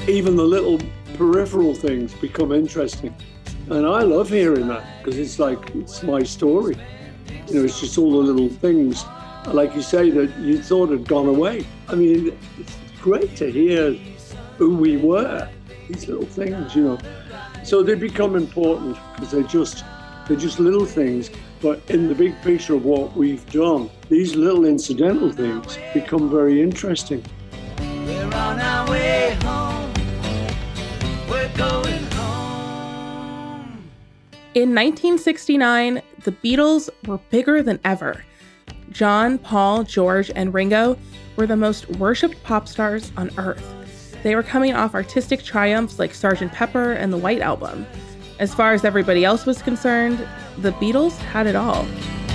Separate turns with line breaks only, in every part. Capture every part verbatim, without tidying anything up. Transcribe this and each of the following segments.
even the little peripheral things become interesting. And I love hearing that because it's like, it's my story. You know, it's just all the little things, like you say, that you thought had gone away. I mean, it's great to hear who we were, these little things, you know. So they become important because they're just, they're just little things. But in the big picture of what we've done, these little incidental things become very interesting.
We're on our way home. We're going home.
In nineteen sixty-nine, the Beatles were bigger than ever. John, Paul, George, and Ringo were the most worshipped pop stars on Earth. They were coming off artistic triumphs like Sergeant Pepper and the White Album. As far as everybody else was concerned, the Beatles had it all.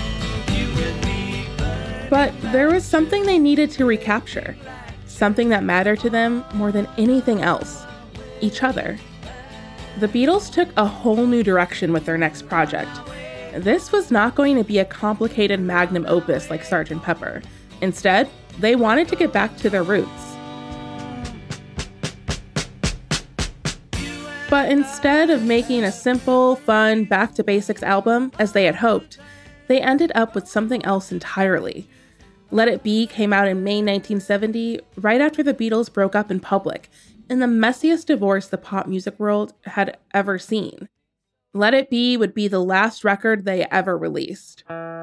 But there was something they needed to recapture, something that mattered to them more than anything else: each other. The Beatles took a whole new direction with their next project. This was not going to be a complicated magnum opus like Sergeant Pepper. Instead, they wanted to get back to their roots. But instead of making a simple, fun, back-to-basics album, as they had hoped, they ended up with something else entirely. Let It Be came out in May nineteen seventy, right after the Beatles broke up in public, in the messiest divorce the pop music world had ever seen. Let It Be would be the last record they ever released.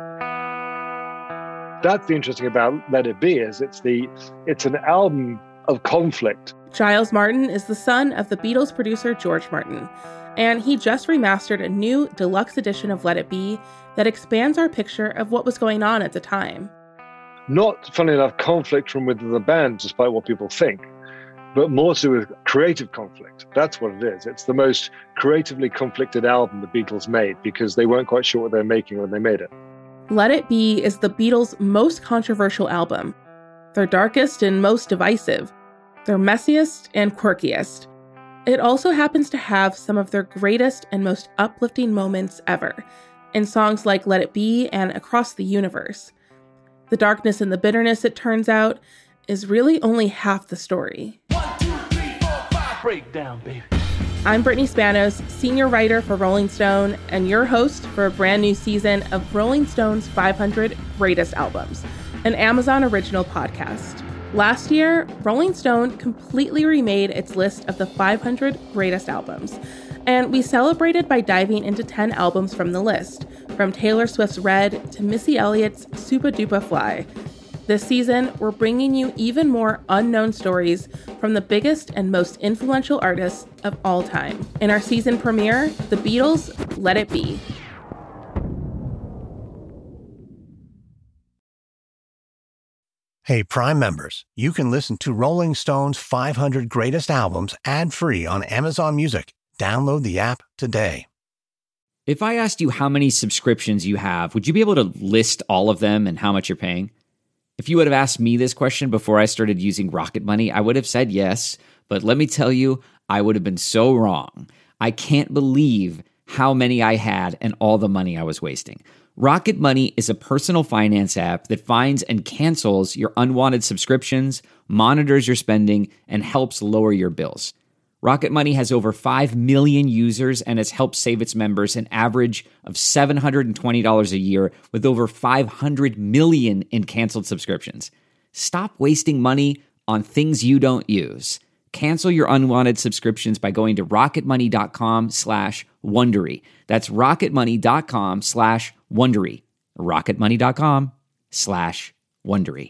That's the interesting about Let It Be, is it's the it's an album of conflict.
Giles Martin is the son of the Beatles producer George Martin, and he just remastered a new deluxe edition of Let It Be that expands our picture of what was going on at the time.
Not, funnily enough, conflict from within the band, despite what people think, but more to do with creative conflict. That's what it is. It's the most creatively conflicted album the Beatles made because they weren't quite sure what they were making when they made it.
Let It Be is the Beatles' most controversial album, their darkest and most divisive, their messiest and quirkiest. It also happens to have some of their greatest and most uplifting moments ever, in songs like Let It Be and Across the Universe. The darkness and the bitterness, it turns out, is really only half the story.
One, two, three, four, five. Breakdown, baby.
I'm Brittany Spanos, senior writer for Rolling Stone, and your host for a brand new season of Rolling Stone's five hundred Greatest Albums, an Amazon original podcast. Last year, Rolling Stone completely remade its list of the five hundred greatest albums, and we celebrated by diving into ten albums from the list, from Taylor Swift's Red to Missy Elliott's Supa Dupa Fly. This season, we're bringing you even more unknown stories from the biggest and most influential artists of all time. In our season premiere, The Beatles' Let It Be.
Hey, Prime members, you can listen to Rolling Stone's five hundred Greatest Albums ad-free on Amazon Music. Download the app today.
If I asked you how many subscriptions you have, would you be able to list all of them and how much you're paying? If you would have asked me this question before I started using Rocket Money, I would have said yes, but let me tell you, I would have been so wrong. I can't believe how many I had and all the money I was wasting. Rocket Money is a personal finance app that finds and cancels your unwanted subscriptions, monitors your spending, and helps lower your bills. Rocket Money has over five million users and has helped save its members an average of seven hundred twenty dollars a year with over five hundred million in canceled subscriptions. Stop wasting money on things you don't use. Cancel your unwanted subscriptions by going to rocketmoney.com slash Wondery. That's rocketmoney.com slash Wondery. rocketmoney.com slash Wondery.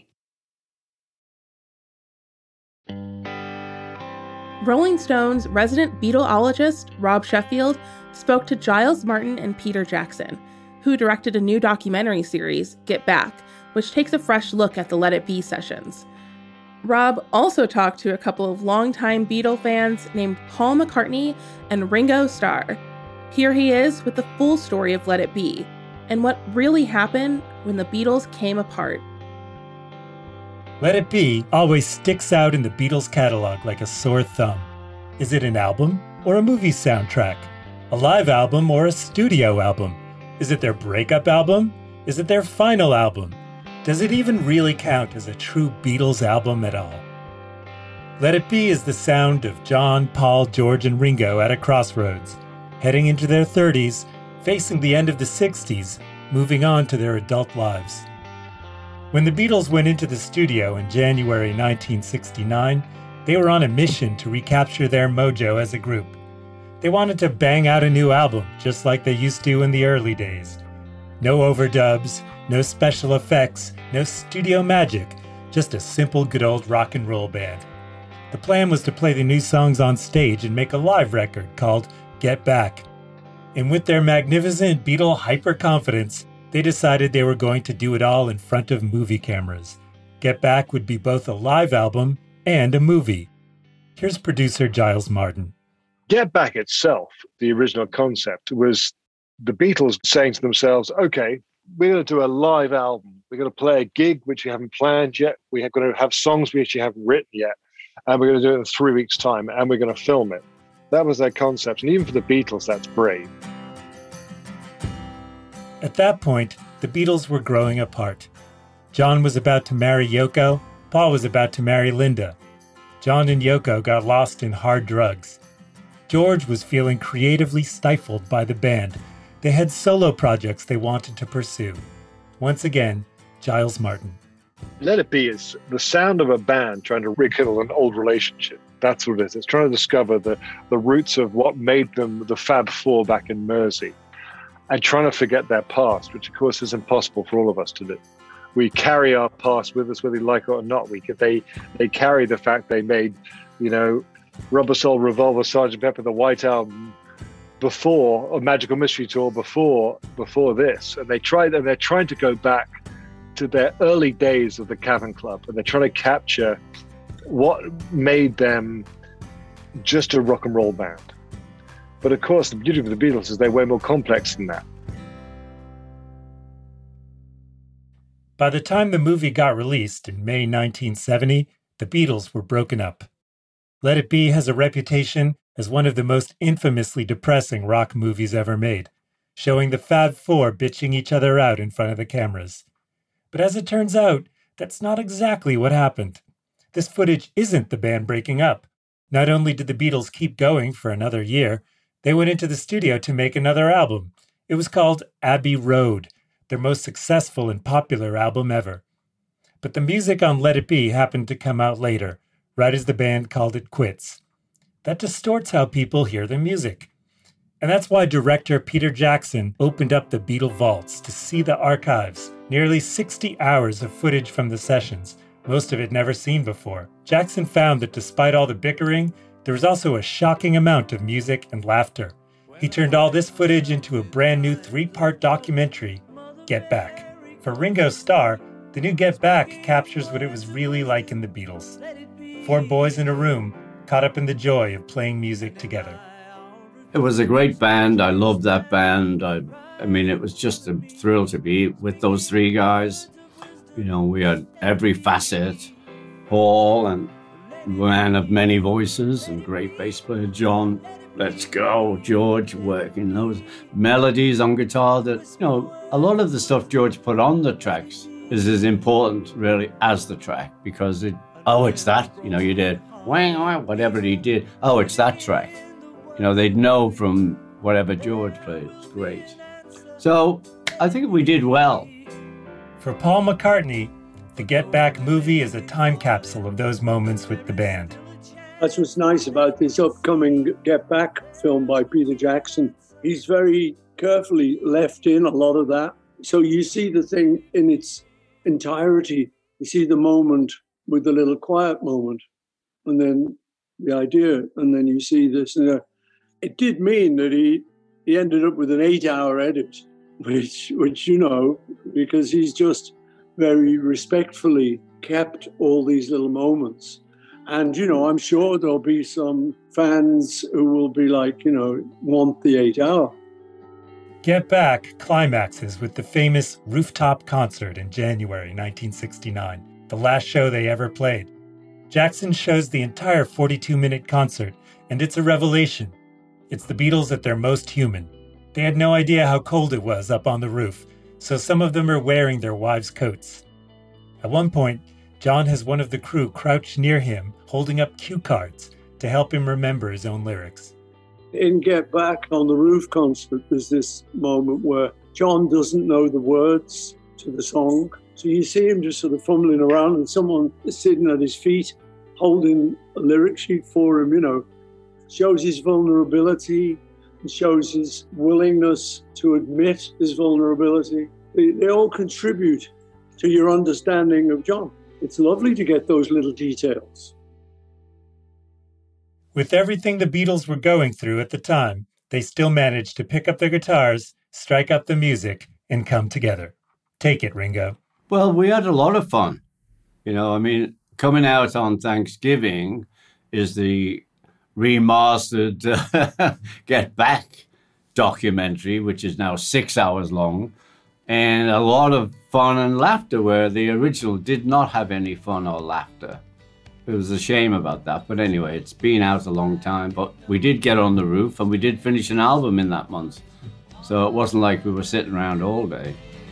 Rolling Stone's resident Beatleologist, Rob Sheffield, spoke to Giles Martin and Peter Jackson, who directed a new documentary series, Get Back, which takes a fresh look at the Let It Be sessions. Rob also talked to a couple of longtime Beatle fans named Paul McCartney and Ringo Starr. Here he is with the full story of Let It Be, and what really happened when the Beatles came apart.
Let It Be always sticks out in the Beatles catalog like a sore thumb. Is it an album or a movie soundtrack? A live album or a studio album? Is it their breakup album? Is it their final album? Does it even really count as a true Beatles album at all? Let It Be is the sound of John, Paul, George, and Ringo at a crossroads, heading into their thirties, facing the end of the sixties, moving on to their adult lives. When the Beatles went into the studio in January nineteen sixty-nine, they were on a mission to recapture their mojo as a group. They wanted to bang out a new album, just like they used to in the early days. No overdubs, no special effects, no studio magic, just a simple good old rock and roll band. The plan was to play the new songs on stage and make a live record called Get Back. And with their magnificent Beatle hyper-confidence, they decided they were going to do it all in front of movie cameras. Get Back would be both a live album and a movie. Here's producer Giles Martin.
Get Back itself, the original concept, was the Beatles saying to themselves, okay, we're going to do a live album. We're going to play a gig which we haven't planned yet. We're going to have songs we actually haven't written yet. And we're going to do it in three weeks' time, and we're going to film it. That was their concept. And even for the Beatles, that's brave.
At that point, the Beatles were growing apart. John was about to marry Yoko. Paul was about to marry Linda. John and Yoko got lost in hard drugs. George was feeling creatively stifled by the band. They had solo projects they wanted to pursue. Once again, Giles Martin.
Let It Be is the sound of a band trying to rekindle an old relationship. That's what it is. It's trying to discover the, the roots of what made them the Fab Four back in Mersey and trying to forget their past, which, of course, is impossible for all of us to do. We carry our past with us, whether we like it or not. We they they carry the fact they made, you know, Rubber Soul, Revolver, Sergeant Pepper, the White Album before, or Magical Mystery Tour before before this, and they tried and they're trying to go back to their early days of the Cavern Club, and they're trying to capture what made them just a rock and roll band. But of course, the beauty of the Beatles is they're way more complex than that.
By the time the movie got released in May nineteen seventy, the Beatles were broken up. Let It Be has a reputation as one of the most infamously depressing rock movies ever made, showing the Fab Four bitching each other out in front of the cameras. But as it turns out, that's not exactly what happened. This footage isn't the band breaking up. Not only did the Beatles keep going for another year, they went into the studio to make another album. It was called Abbey Road, their most successful and popular album ever. But the music on Let It Be happened to come out later, right as the band called it quits. That distorts how people hear their music. And that's why director Peter Jackson opened up the Beatle vaults to see the archives, nearly sixty hours of footage from the sessions, most of it never seen before. Jackson found that despite all the bickering, there was also a shocking amount of music and laughter. He turned all this footage into a brand new three-part documentary, Get Back. For Ringo Starr, the new Get Back captures what it was really like in the Beatles. Four boys in a room, caught up in the joy of playing music together.
It was a great band. I loved that band. I, I mean, it was just a thrill to be with those three guys. You know, we had every facet. Paul, and man of many voices, and great bass player John. Let's go, George, working those melodies on guitar that, you know, a lot of the stuff George put on the tracks is as important, really, as the track, because it, oh, it's that, you know, you did, whatever he did, oh, it's that track. You know, they'd know from whatever George played. It's great. So I think we did well.
For Paul McCartney, the Get Back movie is a time capsule of those moments with the band.
That's what's nice about this upcoming Get Back film by Peter Jackson. He's very carefully left in a lot of that. So you see the thing in its entirety. You see the moment with the little quiet moment, and then the idea, and then you see this. You know, it did mean that he, he ended up with an eight-hour edit, which, which, you know, because he's just very respectfully kept all these little moments. And, you know, I'm sure there'll be some fans who will be like, you know, want the eight hour.
Get Back climaxes with the famous rooftop concert in January nineteen sixty-nine, the last show they ever played. Jackson shows the entire forty-two minute concert, and it's a revelation. It's the Beatles at their most human. They had no idea how cold it was up on the roof, so some of them are wearing their wives' coats. At one point, John has one of the crew crouched near him, holding up cue cards to help him remember his own lyrics.
In Get Back on the Roof concert, there's this moment where John doesn't know the words to the song. So you see him just sort of fumbling around and someone is sitting at his feet holding a lyric sheet for him, you know, shows his vulnerability, and shows his willingness to admit his vulnerability. They, they all contribute to your understanding of John. It's lovely to get those little details.
With everything the Beatles were going through at the time, they still managed to pick up their guitars, strike up the music, and come together. Take it, Ringo.
Well, we had a lot of fun. You know, I mean, coming out on Thanksgiving is the remastered uh, Get Back documentary, which is now six hours long, and a lot of fun and laughter, where the original did not have any fun or laughter. It was a shame about that. But anyway, it's been out a long time. But we did get on the roof and we did finish an album in that month. So it wasn't like we were sitting around all day.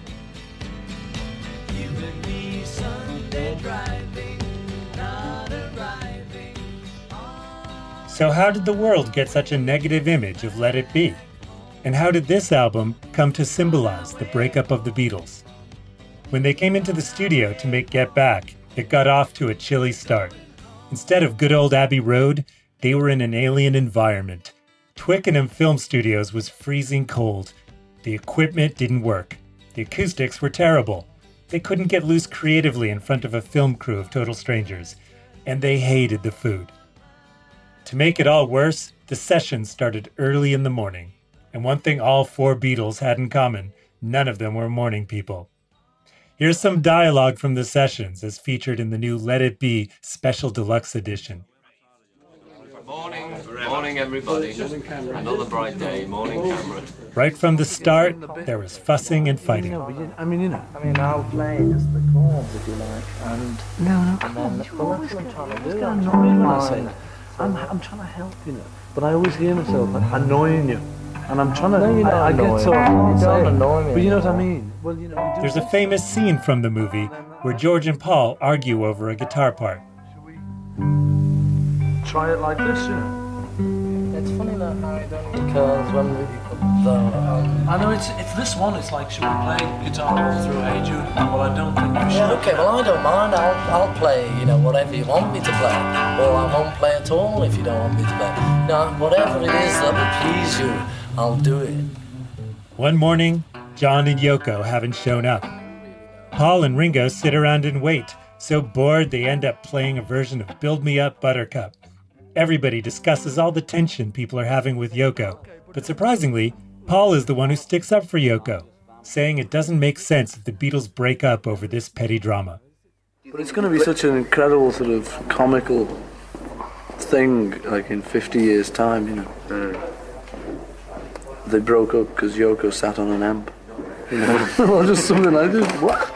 You and me Sunday driving, not arriving.
So how did the world get such a negative image of Let It Be? And how did this album come to symbolize the breakup of the Beatles? When they came into the studio to make Get Back, it got off to a chilly start. Instead of good old Abbey Road, they were in an alien environment. Twickenham Film Studios was freezing cold. The equipment didn't work. The acoustics were terrible. They couldn't get loose creatively in front of a film crew of total strangers. And they hated the food. To make it all worse, the sessions started early in the morning. And one thing all four Beatles had in common, none of them were morning people. Here's some dialogue from the sessions as featured in the new Let It Be Special Deluxe Edition.
Morning, morning everybody. Another bright day, morning Cameron.
Right from the start, there was fussing and fighting.
I mean, you know, I mean, I'll play just the chords if you like, and no, no, come on, then, well, that's what I'm trying to do. I'm annoying when I say, I'm, I'm trying to help you, know, but I always hear myself annoying you. And I'm trying to, no, you're not I, I get so hard saying, annoy me, but you know what I mean? Well, you know,
there's a famous scene from the movie where George and Paul argue over a guitar part.
Try it like this, you know.
It's funny that how I don't, because when we the, um,
I know it's it's this one. It's like, should we play guitar all through Hey Jude? Well, I don't think we should.
Yeah, okay. Well, I don't mind. I'll I'll play, you know, whatever you want me to play, or I won't play at all if you don't want me to play. No, whatever it is that will please you, I'll do it.
One morning, John and Yoko haven't shown up. Paul and Ringo sit around and wait, so bored they end up playing a version of Build Me Up Buttercup. Everybody discusses all the tension people are having with Yoko, but surprisingly, Paul is the one who sticks up for Yoko, saying it doesn't make sense if the Beatles break up over this petty drama.
But it's going to be such an incredible sort of comical thing, like in fifty years' time, you know. Uh, they broke up because Yoko sat on an amp, you know, or just something like this. What?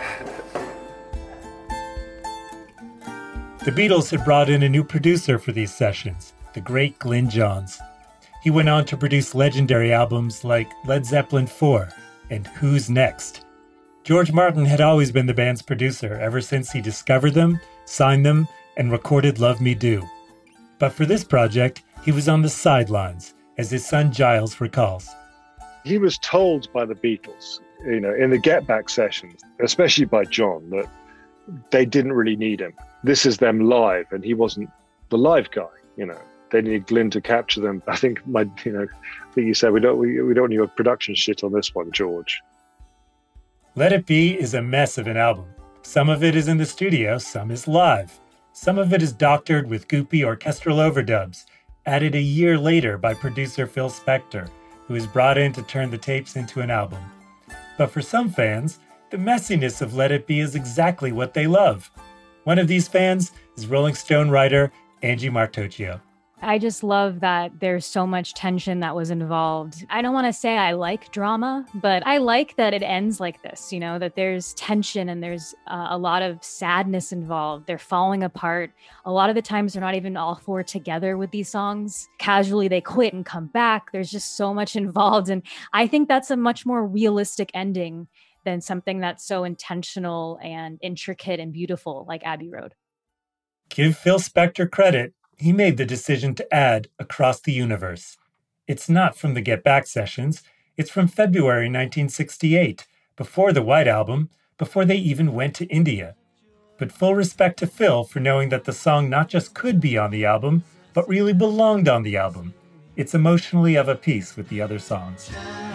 The Beatles had brought in a new producer for these sessions, the great Glyn Johns. He went on to produce legendary albums like Led Zeppelin four and Who's Next. George Martin had always been the band's producer ever since he discovered them, signed them, and recorded Love Me Do. But for this project, he was on the sidelines, as his son Giles recalls.
He was told by the Beatles, you know, in the Get Back sessions, especially by John, that they didn't really need him. This is them live, and he wasn't the live guy, you know. They need Glyn to capture them. I think my, you know, I think you said we don't we, we don't need a production shit on this one, George.
Let It Be is a mess of an album. Some of it is in the studio, some is live. Some of it is doctored with goopy orchestral overdubs, added a year later by producer Phil Spector, who was brought in to turn the tapes into an album. But for some fans, the messiness of Let It Be is exactly what they love. One of these fans is Rolling Stone writer Angie Martocchio.
I just love that there's so much tension that was involved. I don't want to say I like drama, but I like that it ends like this, you know, that there's tension and there's uh, a lot of sadness involved. They're falling apart. A lot of the times they're not even all four together with these songs. Casually they quit and come back. There's just so much involved. And I think that's a much more realistic ending than something that's so intentional and intricate and beautiful like Abbey Road.
Give Phil Spector credit. He made the decision to add Across the Universe. It's not from the Get Back sessions. It's from February nineteen sixty-eight, before the White Album, before they even went to India. But full respect to Phil for knowing that the song not just could be on the album, but really belonged on the album. It's emotionally of a piece with the other songs.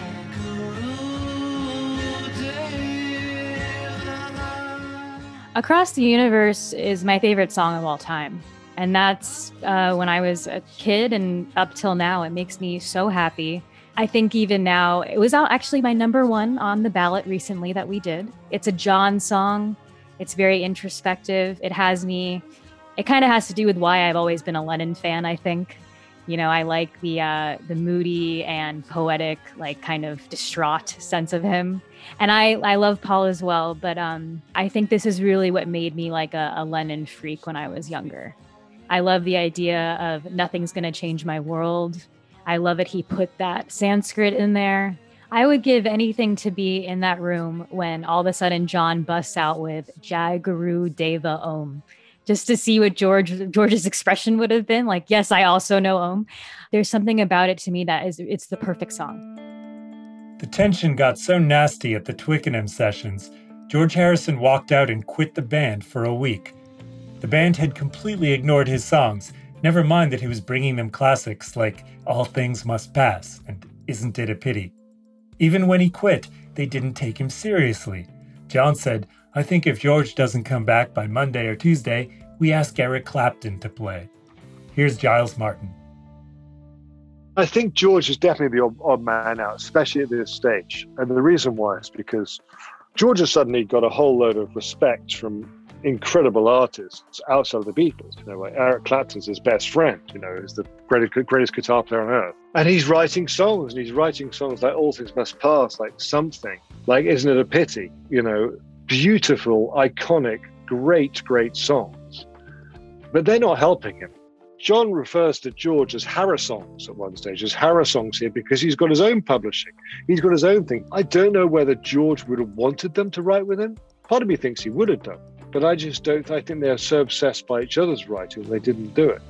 Across the Universe is my favorite song of all time. And that's uh, when I was a kid and up till now. It makes me so happy. I think even now, it was actually my number one on the ballot recently that we did. It's a John song. It's very introspective. It has me, it kind of has to do with why I've always been a Lennon fan, I think. You know, I like the uh, the moody and poetic, like kind of distraught sense of him. And I, I love Paul as well, but um, I think this is really what made me like a, a Lennon freak when I was younger. I love the idea of nothing's going to change my world. I love that he put that Sanskrit in there. I would give anything to be in that room when all of a sudden John busts out with Jai Guru Deva Om, just to see what George George's expression would have been. Like, yes, I also know Om. There's something about it to me that is, it's the perfect song.
The tension got so nasty at the Twickenham sessions, George Harrison walked out and quit the band for a week. The band had completely ignored his songs, never mind that he was bringing them classics like All Things Must Pass and Isn't It a Pity. Even when he quit, they didn't take him seriously. John said, I think if George doesn't come back by Monday or Tuesday, we ask Eric Clapton to play. Here's Giles Martin.
I think George is definitely the odd, odd man out, especially at this stage. And the reason why is because George has suddenly got a whole load of respect from incredible artists outside of the Beatles. You know, like Eric Clapton's his best friend, you know, is the greatest, greatest guitar player on earth. And he's writing songs, and he's writing songs like All Things Must Pass, like Something, like Isn't It a Pity? You know, beautiful, iconic, great, great songs. But they're not helping him. John refers to George as Harrisongs at one stage, as Harrisongs here, because he's got his own publishing. He's got his own thing. I don't know whether George would have wanted them to write with him. Part of me thinks he would have done. But I just don't, I think they're so obsessed by each other's writing, they didn't do it.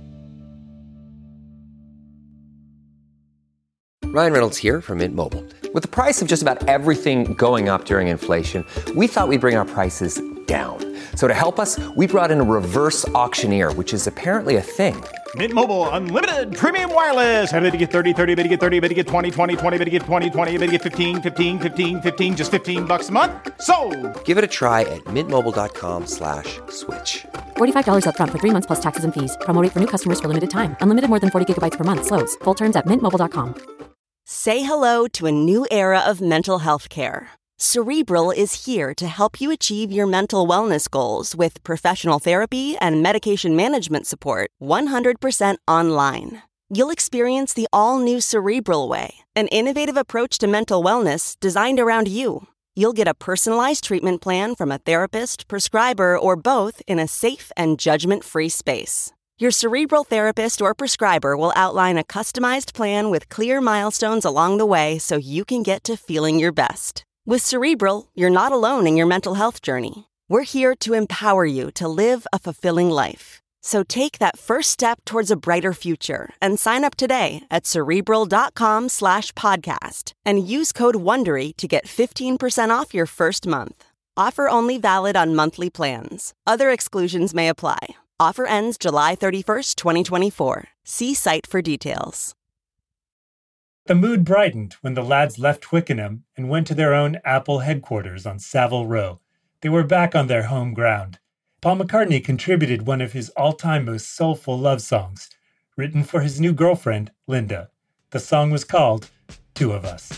Ryan Reynolds here from Mint Mobile. With the price of just about everything going up during inflation, we thought we'd bring our prices down. So to help us, we brought in a reverse auctioneer, which is apparently a thing.
Mint Mobile Unlimited Premium Wireless. How to get thirty, thirty, bit to get thirty, bit to get twenty, twenty, twenty, bit to get twenty, twenty, bit to get fifteen, fifteen, fifteen, fifteen, just fifteen bucks a month? Sold!
Give it a try at mintmobile.com slash switch.
forty-five dollars up front for three months plus taxes and fees. Promo rate for new customers for limited time. Unlimited more than forty gigabytes per month. Slows full terms at mint mobile dot com.
Say hello to a new era of mental health care. Cerebral is here to help you achieve your mental wellness goals with professional therapy and medication management support one hundred percent online. You'll experience the all-new Cerebral Way, an innovative approach to mental wellness designed around you. You'll get a personalized treatment plan from a therapist, prescriber, or both in a safe and judgment-free space. Your Cerebral therapist or prescriber will outline a customized plan with clear milestones along the way so you can get to feeling your best. With Cerebral, you're not alone in your mental health journey. We're here to empower you to live a fulfilling life. So take that first step towards a brighter future and sign up today at Cerebral.com slash podcast and use code WONDERY to get fifteen percent off your first month. Offer only valid on monthly plans. Other exclusions may apply. Offer ends July thirty-first, twenty twenty-four. See site for details.
The mood brightened when the lads left Twickenham and went to their own Apple headquarters on Savile Row. They were back on their home ground. Paul McCartney contributed one of his all-time most soulful love songs, written for his new girlfriend, Linda. The song was called Two of Us.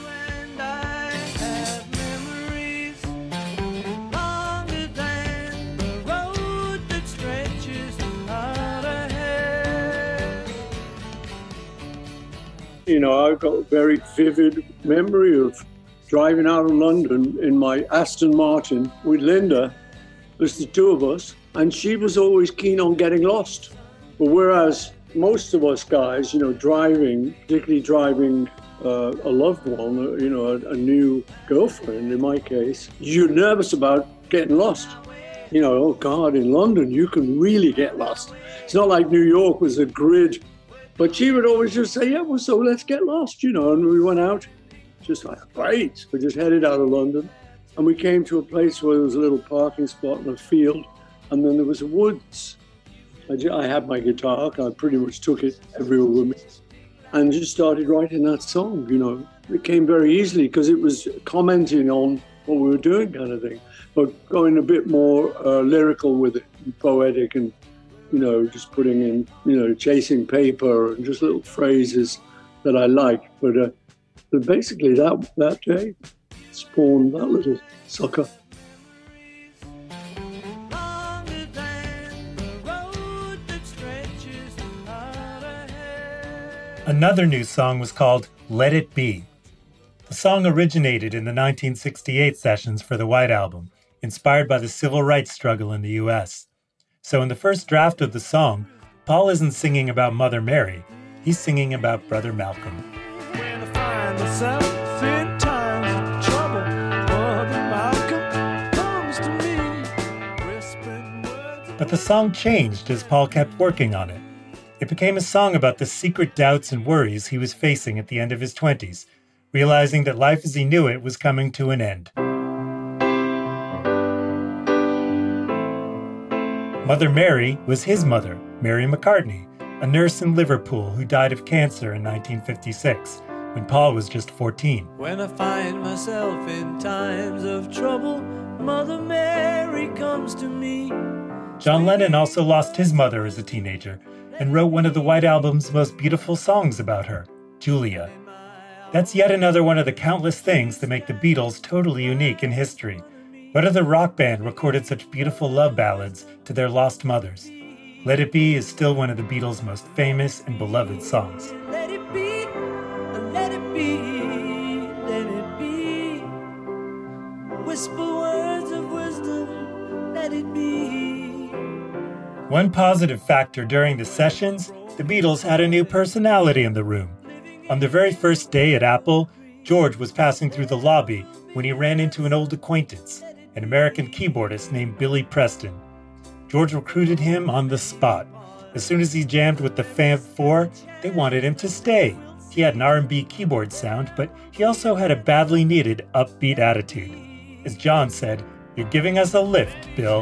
You know, I've got a very vivid memory of driving out of London in my Aston Martin with Linda. There's the two of us, and she was always keen on getting lost. But whereas most of us guys, you know, driving, particularly driving uh, a loved one, uh, you know, a, a new girlfriend in my case, you're nervous about getting lost. You know, oh God, in London, you can really get lost. It's not like New York was a grid. But she would always just say, yeah, well, so let's get lost, you know. And we went out, just like, great. We just headed out of London. And we came to a place where there was a little parking spot in a field. And then there was a woods. I, just, I had my guitar. I pretty much took it everywhere with me. And just started writing that song, you know. It came very easily because it was commenting on what we were doing kind of thing. But going a bit more uh, lyrical with it, and poetic and, you know, just putting in, you know, chasing paper and just little phrases that I like. But, uh, but basically that that day spawned that little sucker.
Another new song was called Let It Be. The song originated in the nineteen sixty-eight sessions for the White Album, inspired by the civil rights struggle in the U S. So in the first draft of the song, Paul isn't singing about Mother Mary, he's singing about Brother Malcolm.
When I find myself in times of trouble, Brother Malcolm comes to me, whispering words.
But the song changed as Paul kept working on it. It became a song about the secret doubts and worries he was facing at the end of his twenties, realizing that life as he knew it was coming to an end. Mother Mary was his mother, Mary McCartney, a nurse in Liverpool who died of cancer in nineteen fifty-six, when Paul was just fourteen.
When I find myself in times of trouble, Mother Mary comes to me.
John Lennon also lost his mother as a teenager and wrote one of the White Album's most beautiful songs about her, Julia. That's yet another one of the countless things that make the Beatles totally unique in history. What other rock band recorded such beautiful love ballads to their lost mothers? Let It Be is still one of the Beatles' most famous and beloved songs.
Let it be, let it be, let it be. Whisper words of wisdom, let it be.
One positive factor during the sessions, the Beatles had a new personality in the room. On the very first day at Apple, George was passing through the lobby when he ran into an old acquaintance, an American keyboardist named Billy Preston. George recruited him on the spot. As soon as he jammed with the Fab Four, they wanted him to stay. He had an R and B keyboard sound, but he also had a badly needed upbeat attitude. As John said, "You're giving us a lift, Bill."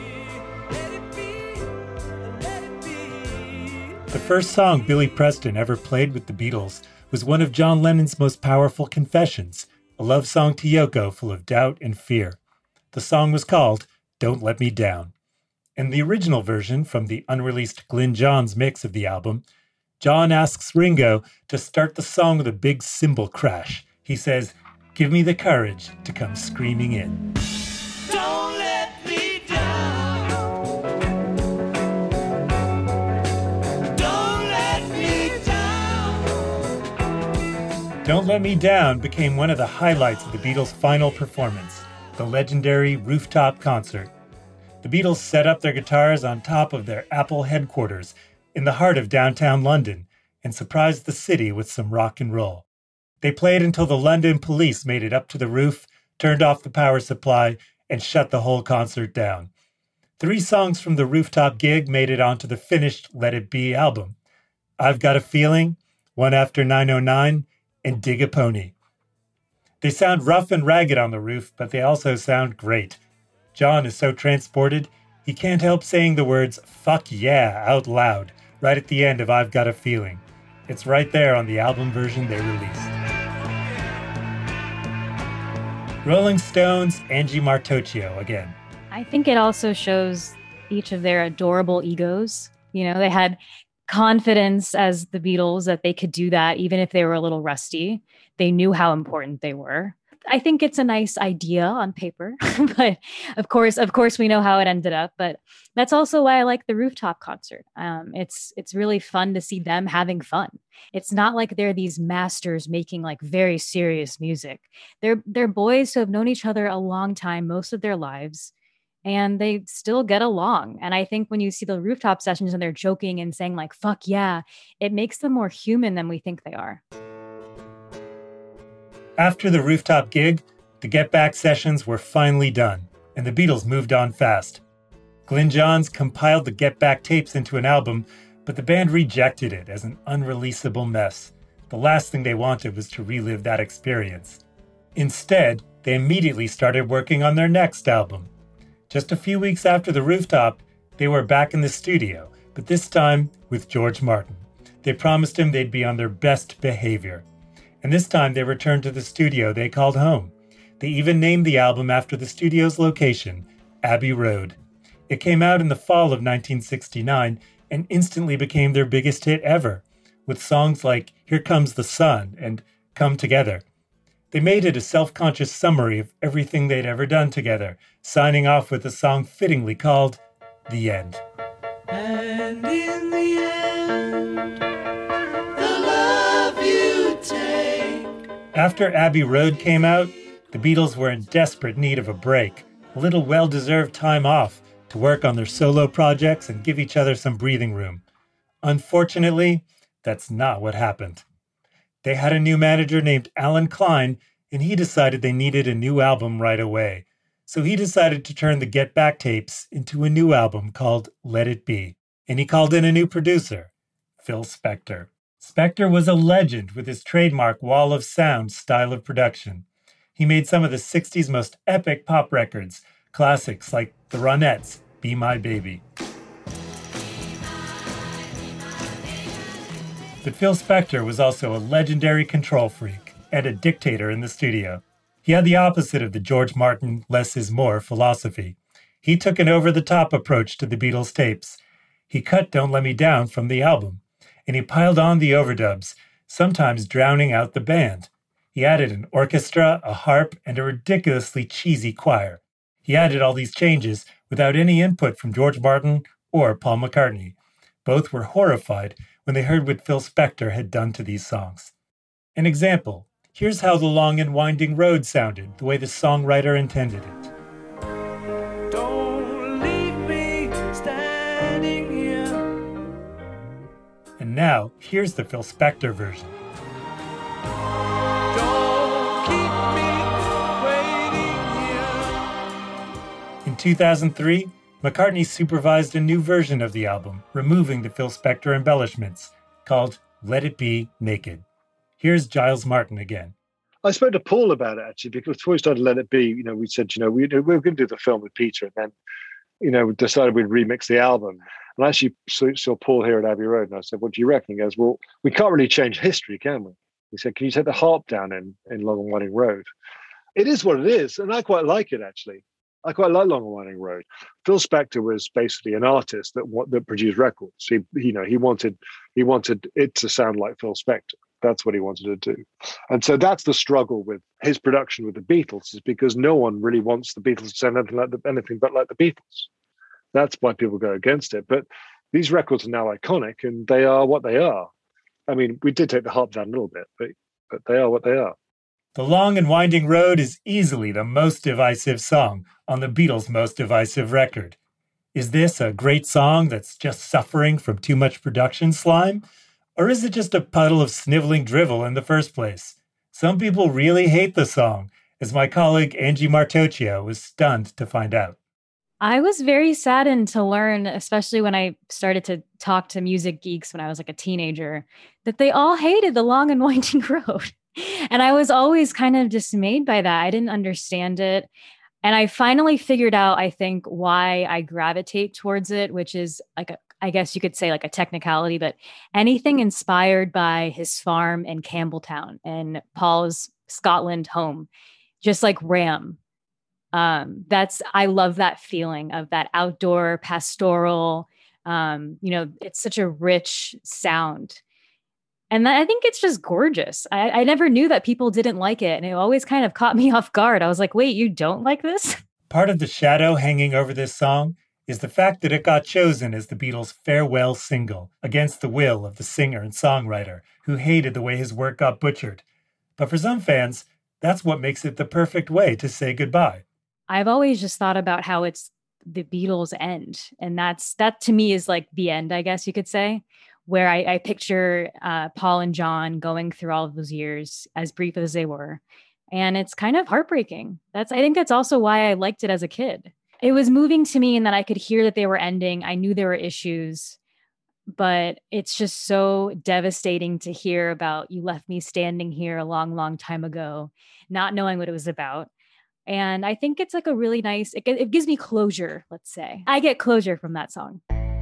The first song Billy Preston ever played with the Beatles was one of John Lennon's most powerful confessions, a love song to Yoko full of doubt and fear. The song was called Don't Let Me Down. In the original version from the unreleased Glyn Johns mix of the album, John asks Ringo to start the song with a big cymbal crash. He says, "Give me the courage to come screaming in."
Don't let me down. Don't let me down.
Don't Let Me Down became one of the highlights of the Beatles' final performance, the legendary rooftop concert. The Beatles set up their guitars on top of their Apple headquarters in the heart of downtown London and surprised the city with some rock and roll. They played until the London police made it up to the roof, turned off the power supply, and shut the whole concert down. Three songs from the rooftop gig made it onto the finished Let It Be album: I've Got a Feeling, One After nine oh nine, and Dig a Pony. They sound rough and ragged on the roof, but they also sound great. John is so transported, he can't help saying the words "fuck yeah" out loud right at the end of I've Got a Feeling. It's right there on the album version they released. Rolling Stones' Angie Martocchio again.
I think it also shows each of their adorable egos. You know, they had confidence as the Beatles that they could do that even if they were a little rusty. They knew how important they were. I think it's a nice idea on paper, but of course, of course, we know how it ended up. But that's also why I like the rooftop concert. Um, it's it's really fun to see them having fun. It's not like they're these masters making like very serious music. They're they're boys who have known each other a long time, most of their lives, and they still get along. And I think when you see the rooftop sessions and they're joking and saying like "fuck yeah," it makes them more human than we think they are.
After the rooftop gig, the Get Back sessions were finally done, and the Beatles moved on fast. Glyn Johns compiled the Get Back tapes into an album, but the band rejected it as an unreleasable mess. The last thing they wanted was to relive that experience. Instead, they immediately started working on their next album. Just a few weeks after the rooftop, they were back in the studio, but this time with George Martin. They promised him they'd be on their best behavior. And this time they returned to the studio they called home. They even named the album after the studio's location, Abbey Road. It came out in the fall of nineteen sixty-nine and instantly became their biggest hit ever, with songs like Here Comes the Sun and Come Together. They made it a self-conscious summary of everything they'd ever done together, signing off with a song fittingly called The End.
And in the end, the love you take.
After Abbey Road came out, the Beatles were in desperate need of a break, a little well-deserved time off to work on their solo projects and give each other some breathing room. Unfortunately, that's not what happened. They had a new manager named Alan Klein, and he decided they needed a new album right away. So he decided to turn the Get Back tapes into a new album called Let It Be. And he called in a new producer, Phil Spector. Spector was a legend with his trademark wall of sound style of production. He made some of the sixties most epic pop records, classics like the Ronettes' Be My Baby. But Phil Spector was also a legendary control freak and a dictator in the studio. He had the opposite of the George Martin less is more philosophy. He took an over-the-top approach to the Beatles tapes. He cut Don't Let Me Down from the album, and he piled on the overdubs, sometimes drowning out the band. He added an orchestra, a harp, and a ridiculously cheesy choir. He added all these changes without any input from George Martin or Paul McCartney. Both were horrified when they heard what Phil Spector had done to these songs. An example, here's how The Long and Winding Road sounded, the way the songwriter intended it.
Don't leave me standing here.
And now, here's the Phil Spector version.
Don't keep me waiting here.
In two thousand three, McCartney supervised a new version of the album, removing the Phil Spector embellishments, called Let It Be Naked. Here's Giles Martin again.
I spoke to Paul about it, actually, because before we started Let It Be, you know, we said, you know, we, we were going to do the film with Peter, and then, you know, we decided we'd remix the album. And I actually saw, saw Paul here at Abbey Road, and I said, what do you reckon? He goes, well, we can't really change history, can we? He said, can you take the harp down in, in Long and Winding Road? It is what it is, and I quite like it, actually. I quite like Long and Winding Road. Phil Spector was basically an artist that that produced records. He, you know, he wanted he wanted it to sound like Phil Spector. That's what he wanted to do. And so that's the struggle with his production with the Beatles, is because no one really wants the Beatles to sound anything like the, anything but like the Beatles. That's why people go against it. But these records are now iconic, and they are what they are. I mean, we did take the harp down a little bit, but but they are what they are.
The Long and Winding Road is easily the most divisive song on the Beatles' most divisive record. Is this a great song that's just suffering from too much production slime? Or is it just a puddle of sniveling drivel in the first place? Some people really hate the song, as my colleague Angie Martocchio was stunned to find out.
I was very saddened to learn, especially when I started to talk to music geeks when I was like a teenager, that they all hated The Long and Winding Road. And I was always kind of dismayed by that. I didn't understand it. And I finally figured out, I think, why I gravitate towards it, which is like, a, I guess you could say like a technicality, but anything inspired by his farm in Campbelltown and Paul's Scotland home, just like Ram. Um, that's, I love that feeling of that outdoor pastoral, um, you know, it's such a rich sound. And I think it's just gorgeous. I, I never knew that people didn't like it. And it always kind of caught me off guard. I was like, wait, you don't like this?
Part of the shadow hanging over this song is the fact that it got chosen as the Beatles' farewell single, against the will of the singer and songwriter, who hated the way his work got butchered. But for some fans, that's what makes it the perfect way to say goodbye.
I've always just thought about how it's the Beatles' end. And that's that to me is like the end, I guess you could say. where I, I picture uh, Paul and John going through all of those years, as brief as they were. And it's kind of heartbreaking. That's I think that's also why I liked it as a kid. It was moving to me in that I could hear that they were ending. I knew there were issues, but it's just so devastating to hear about you left me standing here a long, long time ago, not knowing what it was about. And I think it's like a really nice, it, it gives me closure, let's say. I get closure from that song.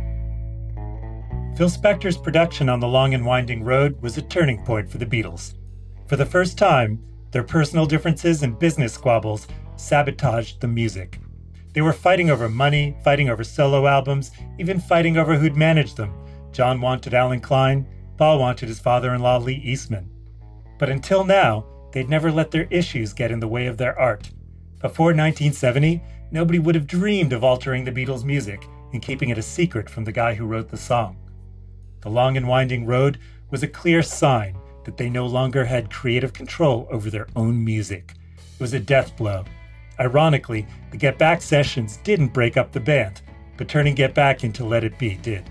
Phil Spector's production on The Long and Winding Road was a turning point for the Beatles. For the first time, their personal differences and business squabbles sabotaged the music. They were fighting over money, fighting over solo albums, even fighting over who'd manage them. John wanted Alan Klein, Paul wanted his father-in-law Lee Eastman. But until now, they'd never let their issues get in the way of their art. Before nineteen seventy, nobody would have dreamed of altering the Beatles' music and keeping it a secret from the guy who wrote the song. The Long and Winding Road was a clear sign that they no longer had creative control over their own music. It was a death blow. Ironically, the Get Back sessions didn't break up the band, but turning Get Back into Let It Be did.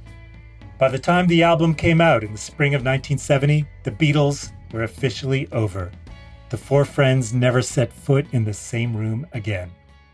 By the time the album came out in the spring of nineteen seventy, the Beatles were officially over. The four friends never set foot in the same room again.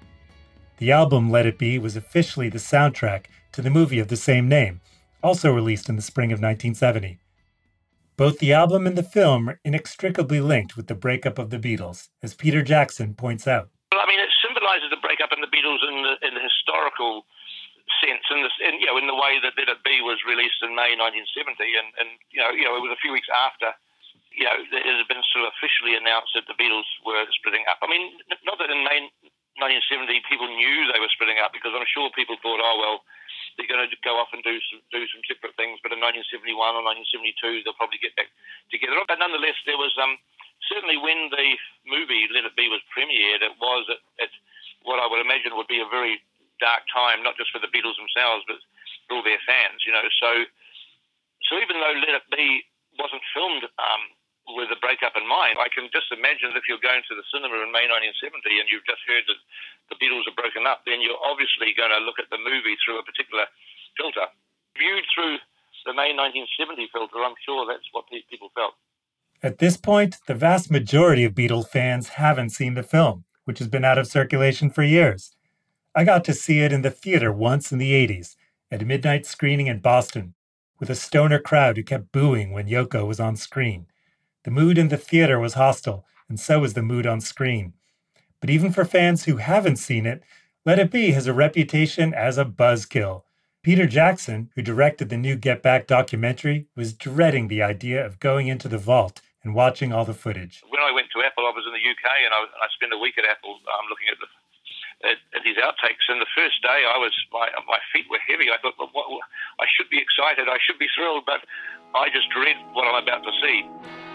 The album Let It Be was officially the soundtrack to the movie of the same name, also released in the spring of nineteen seventy. Both the album and the film are inextricably linked with the breakup of the Beatles, as Peter Jackson points out.
Well, I mean, it symbolizes the breakup in the Beatles in the, in the historical sense, in, the, in, you know, in the way that Let It Be was released in May nineteen seventy, and, and you know, you know, it was a few weeks after, you know, it had been sort of officially announced that the Beatles were splitting up. I mean, not that in May nineteen seventy people knew they were splitting up, because I'm sure people thought, oh, well, they're going to go off and do some, do some separate things, but in nineteen seventy-one or nineteen seventy-two, they'll probably get back together. But nonetheless, there was um, certainly when the movie Let It Be was premiered, it was at, at what I would imagine would be a very dark time, not just for the Beatles themselves, but for all their fans, you know. So, so even though Let It Be wasn't filmed um, with a breakup in mind, I can just imagine that if you're going to the cinema in May nineteen seventy and you've just heard that the Beatles are broken up, then you're obviously going to look at the movie through a particular filter. Viewed through the May nineteen seventy filter, I'm sure that's what people felt.
At this point, the vast majority of Beatles fans haven't seen the film, which has been out of circulation for years. I got to see it in the theater once in the eighties, at a midnight screening in Boston, with a stoner crowd who kept booing when Yoko was on screen. The mood in the theater was hostile, and so was the mood on screen. But even for fans who haven't seen it, Let It Be has a reputation as a buzzkill. Peter Jackson, who directed the new Get Back documentary, was dreading the idea of going into the vault and watching all the footage.
When I went to Apple, I was in the U K, and I, I spent a week at Apple um, looking at the At, at these outtakes, and the first day I was my my feet were heavy. I thought, well, what, what, I should be excited, I should be thrilled, but I just dread what I'm about to see.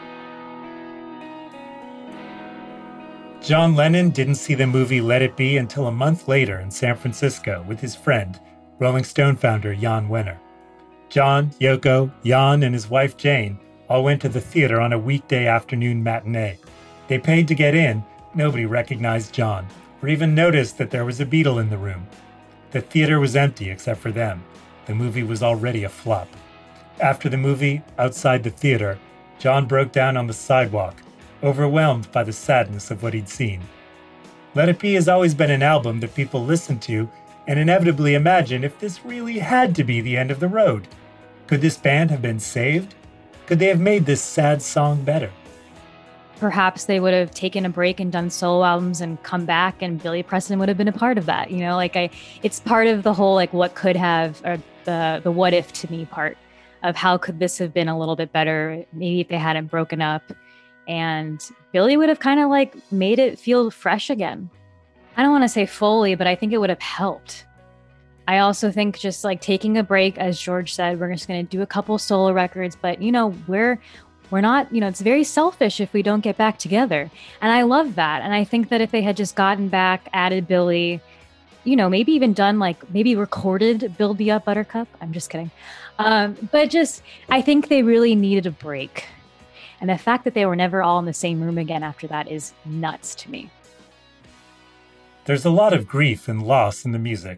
John Lennon didn't see the movie Let It Be until a month later in San Francisco with his friend, Rolling Stone founder Jan Wenner. John, Yoko, Jan, and his wife Jane all went to the theater on a weekday afternoon matinee. They paid to get in. Nobody recognized John, or even noticed that there was a Beatle in the room. The theater was empty except for them. The movie was already a flop. After the movie, outside the theater, John broke down on the sidewalk, overwhelmed by the sadness of what he'd seen. Let It Be has always been an album that people listen to and inevitably imagine if this really had to be the end of the road. Could this band have been saved? Could they have made this sad song better?
Perhaps they would have taken a break and done solo albums and come back, and Billy Preston would have been a part of that. You know, like I, it's part of the whole, like, what could have, or the, the what if to me part of how could this have been a little bit better, maybe if they hadn't broken up, and Billy would have kind of like made it feel fresh again. I don't want to say fully, but I think it would have helped. I also think just like taking a break, as George said, we're just going to do a couple solo records, but you know, we're, We're not, you know, it's very selfish if we don't get back together. And I love that. And I think that if they had just gotten back, added Billy, you know, maybe even done like, maybe recorded Build Me Up Buttercup. I'm just kidding. Um, but just, I think they really needed a break. And the fact that they were never all in the same room again after that is nuts to me.
There's a lot of grief and loss in the music.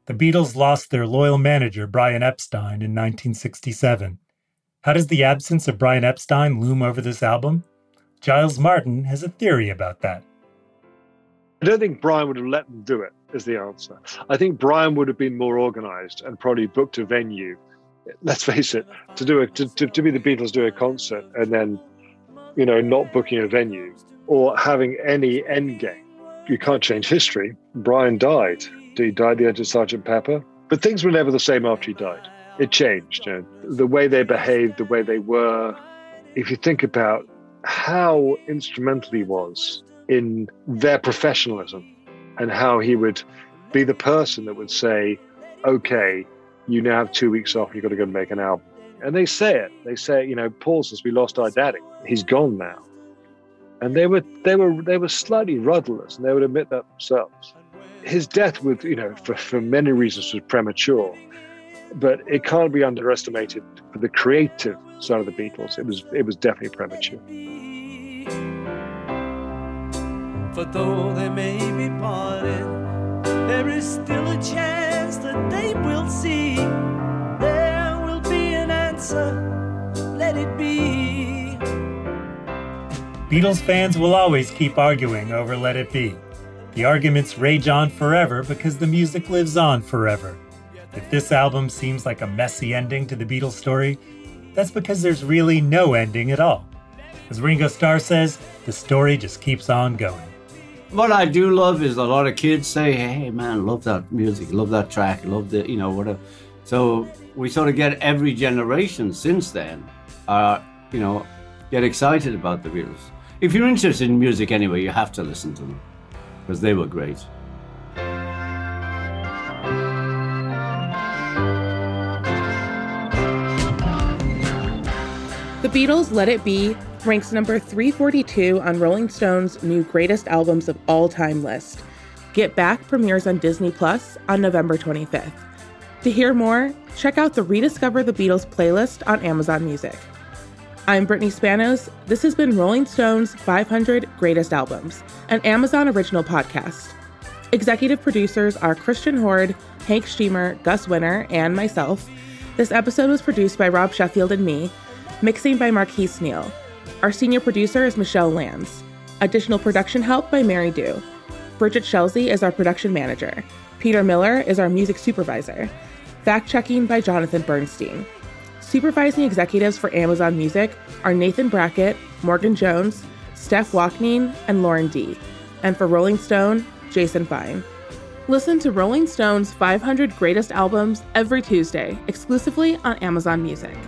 The Beatles lost their loyal manager, Brian Epstein, in nineteen sixty-seven. How does the absence of Brian Epstein loom over this album? Giles Martin has a theory about that.
I don't think Brian would have let them do it, is the answer. I think Brian would have been more organized and probably booked a venue, let's face it, to do a, to, to, to be the Beatles do a concert and then, you know, not booking a venue or having any end game. You can't change history. Brian died. He died at the edge of Sergeant Pepper. But things were never the same after he died. It changed. You know, the way they behaved, the way they were. If you think about how instrumental he was in their professionalism and how he would be the person that would say, okay, you now have two weeks off, you've got to go and make an album. And they say it. They say, you know, Paul says, we lost our daddy. He's gone now. And they were they were they were slightly rudderless, and they would admit that themselves. His death, with you know, for, for many reasons, was premature, but it can't be underestimated for the creative side of the Beatles. It was it was definitely premature.
For though they may be parted, there is still a chance that they will see. There will be an answer. Let it be.
Beatles fans will always keep arguing over Let It Be. The arguments rage on forever because the music lives on forever. If this album seems like a messy ending to the Beatles story, that's because there's really no ending at all. As Ringo Starr says, the story just keeps on going.
What I do love is a lot of kids say, hey, man, love that music, love that track, love the, you know, whatever. So we sort of get every generation since then, uh, you know, get excited about the Beatles. If you're interested in music anyway, you have to listen to them, because they were great.
The Beatles' Let It Be ranks number three forty-two on Rolling Stone's new Greatest Albums of All Time list. Get Back premieres on Disney Plus on November twenty-fifth. To hear more, check out the Rediscover the Beatles playlist on Amazon Music. I'm Brittany Spanos. This has been Rolling Stone's five hundred Greatest Albums, an Amazon original podcast. Executive producers are Christian Horde, Hank Schiemer, Gus Winter, and myself. This episode was produced by Rob Sheffield and me, mixing by Marquise Neal. Our senior producer is Michelle Lands. Additional production help by Mary Dew. Bridget Shelsey is our production manager. Peter Miller is our music supervisor. Fact-checking by Jonathan Bernstein. Supervising executives for Amazon Music are Nathan Brackett, Morgan Jones, Steph Walkneen, and Lauren D. And for Rolling Stone, Jason Fine. Listen to Rolling Stone's five hundred Greatest Albums every Tuesday, exclusively on Amazon Music.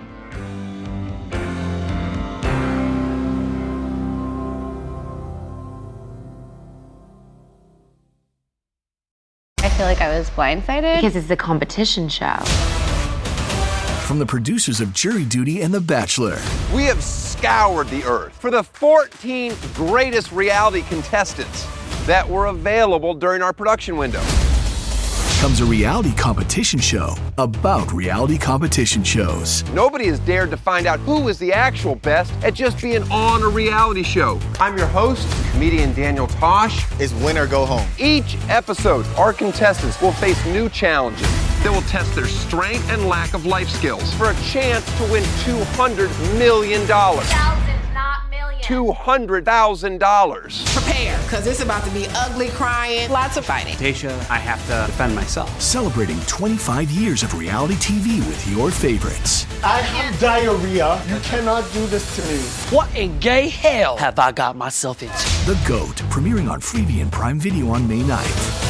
I feel like I was blindsided because it's a competition show.
From the producers of Jury Duty and The Bachelor.
We have scoured the earth for the fourteen greatest reality contestants that were available during our production window.
Comes a reality competition show about reality competition shows.
Nobody has dared to find out who is the actual best at just being on a reality show. I'm your host, comedian Daniel Tosh.
It's win or go home.
Each episode, our contestants will face new challenges that will test their strength and lack of life skills for a chance to win two hundred million dollars.
Thousands, not millions.
two hundred thousand dollars.
Prepare, because it's about to be ugly, crying, lots of fighting.
Tasha, I have to defend myself.
Celebrating twenty-five years of reality T V with your favorites.
I have diarrhea. You cannot do this to me.
What in gay hell have I got myself into?
The GOAT, premiering on Freevee and Prime Video on May ninth.